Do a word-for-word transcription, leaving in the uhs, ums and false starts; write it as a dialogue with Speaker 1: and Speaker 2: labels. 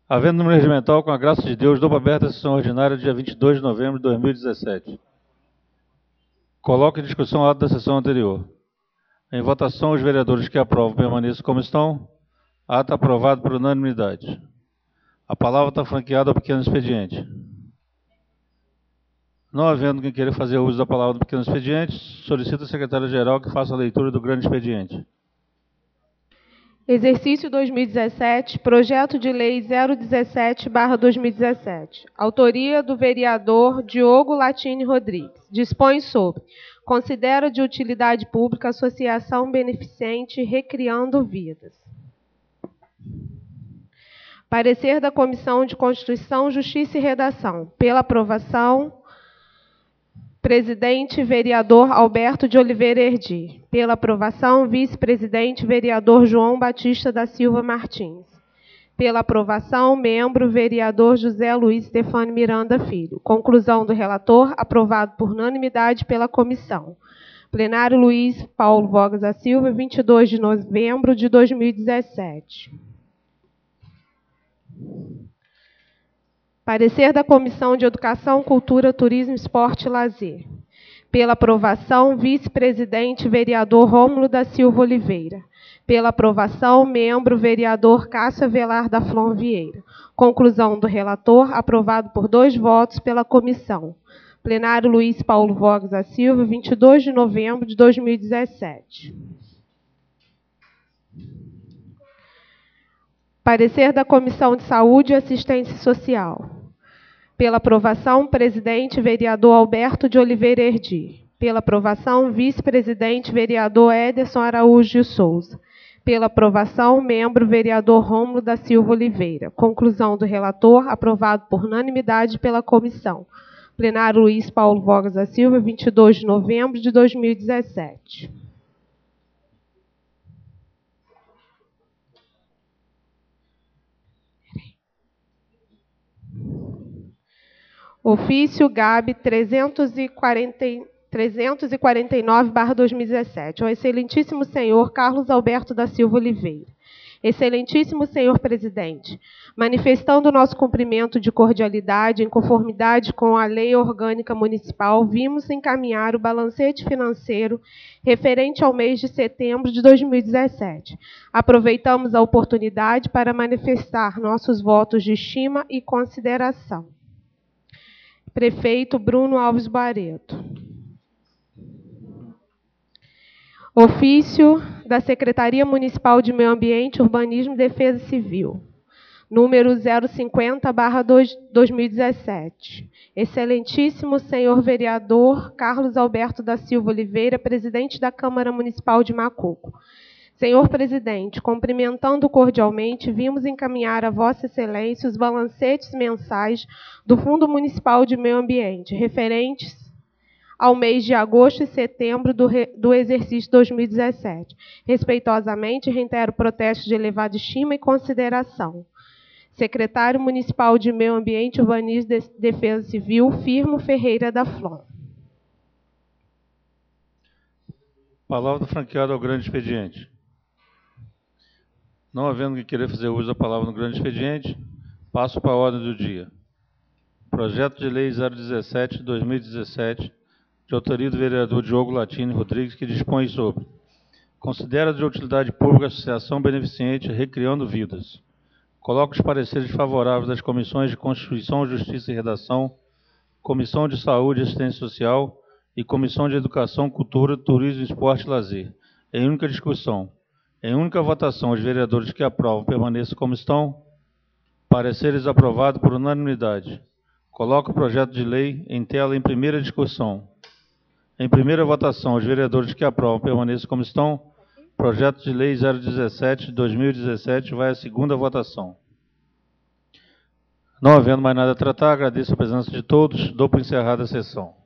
Speaker 1: Havendo número regimental, com a graça de Deus, dou por aberta a sessão ordinária dia vinte e dois de novembro de dois mil e dezessete. Coloco em discussão o ato da sessão anterior. Em votação, os vereadores que aprovam permaneçam como estão. Ato aprovado por unanimidade. A palavra está franqueada ao pequeno expediente. Não havendo quem queira fazer uso da palavra do pequeno expediente, solicito ao secretário-geral que faça a leitura do grande expediente.
Speaker 2: Exercício dois mil e dezessete, Projeto de Lei zero dezessete barra dois mil e dezessete. Autoria do vereador Diogo Latini Rodrigues. Dispõe sobre: considera de utilidade pública a Associação Beneficente Recriando Vidas. Parecer da Comissão de Constituição, Justiça e Redação. Pela aprovação, presidente, vereador Alberto de Oliveira Erdi. Pela aprovação, vice-presidente, vereador João Batista da Silva Martins. Pela aprovação, membro, vereador José Luiz Stefano Miranda Filho. Conclusão do relator, aprovado por unanimidade pela comissão. Plenário Luiz Paulo Vogas da Silva, vinte e dois de novembro de dois mil e dezessete. Parecer da Comissão de Educação, Cultura, Turismo, Esporte e Lazer. Pela aprovação, vice-presidente, vereador Rômulo da Silva Oliveira. Pela aprovação, membro, vereador Cássio Avelar da Flon Vieira. Conclusão do relator, aprovado por dois votos pela comissão. Plenário Luiz Paulo Vogas da Silva, vinte e dois de novembro de dois mil e dezessete. Parecer da Comissão de Saúde e Assistência Social. Pela aprovação, presidente, vereador Alberto de Oliveira Erdi. Pela aprovação, vice-presidente, vereador Ederson Araújo de Souza. Pela aprovação, membro, vereador Rômulo da Silva Oliveira. Conclusão do relator, aprovado por unanimidade pela comissão. Plenário Luiz Paulo Vogas da Silva, vinte e dois de novembro de dois mil e dezessete. Ofício G A B trezentos e quarenta e nove barra dois mil e dezessete. Ao excelentíssimo senhor Carlos Alberto da Silva Oliveira. Excelentíssimo senhor presidente, manifestando nosso cumprimento de cordialidade em conformidade com a Lei Orgânica Municipal, vimos encaminhar o balancete financeiro referente ao mês de setembro de dois mil e dezessete. Aproveitamos a oportunidade para manifestar nossos votos de estima e consideração. Prefeito Bruno Alves Barreto. Ofício da Secretaria Municipal de Meio Ambiente, Urbanismo e Defesa Civil, número zero cinquenta barra dois mil e dezessete. Excelentíssimo senhor vereador Carlos Alberto da Silva Oliveira, presidente da Câmara Municipal de Macuco. Senhor presidente, cumprimentando cordialmente, vimos encaminhar a Vossa Excelência os balancetes mensais do Fundo Municipal de Meio Ambiente, referentes ao mês de agosto e setembro do, re, do exercício dois mil e dezessete. Respeitosamente, reitero o protesto de elevada estima e consideração. Secretário Municipal de Meio Ambiente, Urbanismo e Defesa Civil, Firmo Ferreira da Flon.
Speaker 1: Palavra franqueada ao grande expediente. Não havendo quem querer fazer uso da palavra no grande expediente, passo para a ordem do dia. Projeto de Lei zero dezessete barra dois mil e dezessete, de autoria do vereador Diogo Latini Rodrigues, que dispõe sobre: considera de utilidade pública a Associação Beneficente Recriando Vidas. Coloco os pareceres favoráveis das Comissões de Constituição, Justiça e Redação, Comissão de Saúde e Assistência Social e Comissão de Educação, Cultura, Turismo, Esporte e Lazer, em única discussão. Em única votação, os vereadores que aprovam permaneçam como estão. Pareceres aprovados por unanimidade. Coloco o projeto de lei em tela em primeira discussão. Em primeira votação, os vereadores que aprovam permaneçam como estão. Projeto de Lei zero dezessete barra dois mil e dezessete vai à segunda votação. Não havendo mais nada a tratar, agradeço a presença de todos. Dou por encerrada a sessão.